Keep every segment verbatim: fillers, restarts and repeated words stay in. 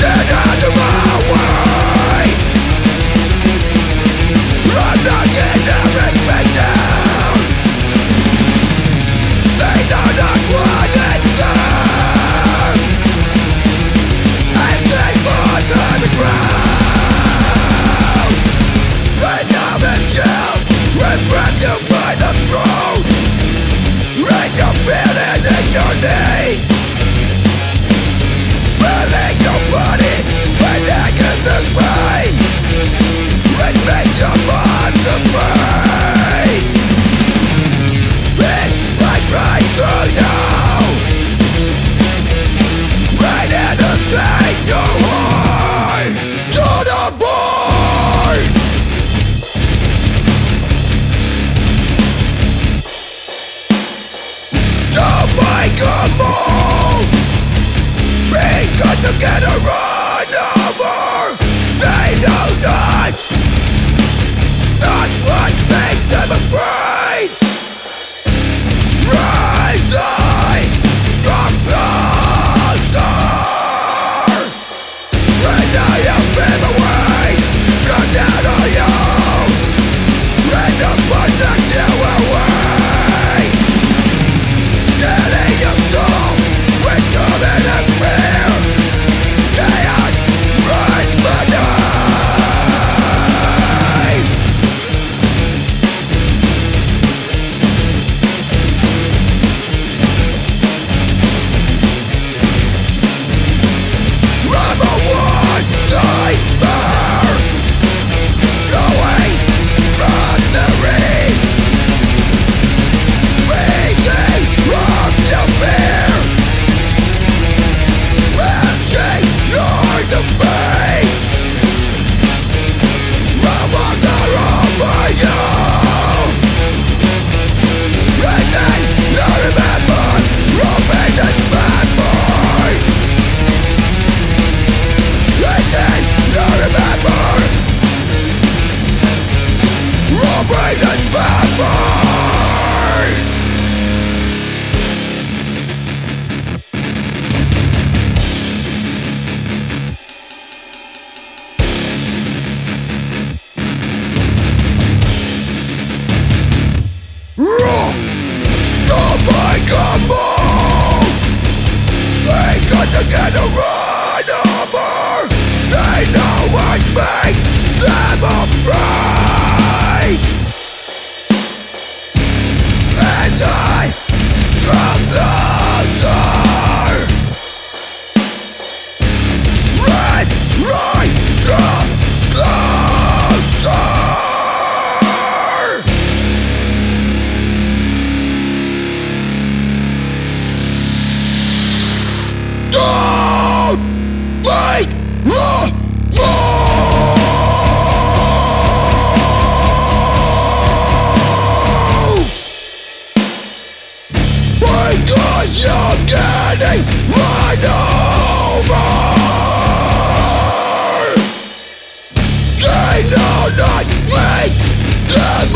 To get a run over, they know not, not what makes them afraid. Rise high, drop closer, and I have been away, come down on you, and the blood knocks you away, killing your soul with coming and fear. Chaos, rise for die. Rubber wars, nightmare, going from the reef, breathing from the fear, watching your defeat, robots are over you, and then you remember, Robin is bad boy, and then you remember, Robin is bad boy. Oh my God, move! They got to get a run over. They know what makes them afraid. And I drop closer. Red, right, drop closer. Don't make the move, because you're getting run over. They know not make them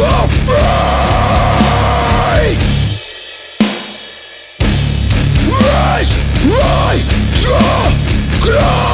afraid. Rise, right, draw, close.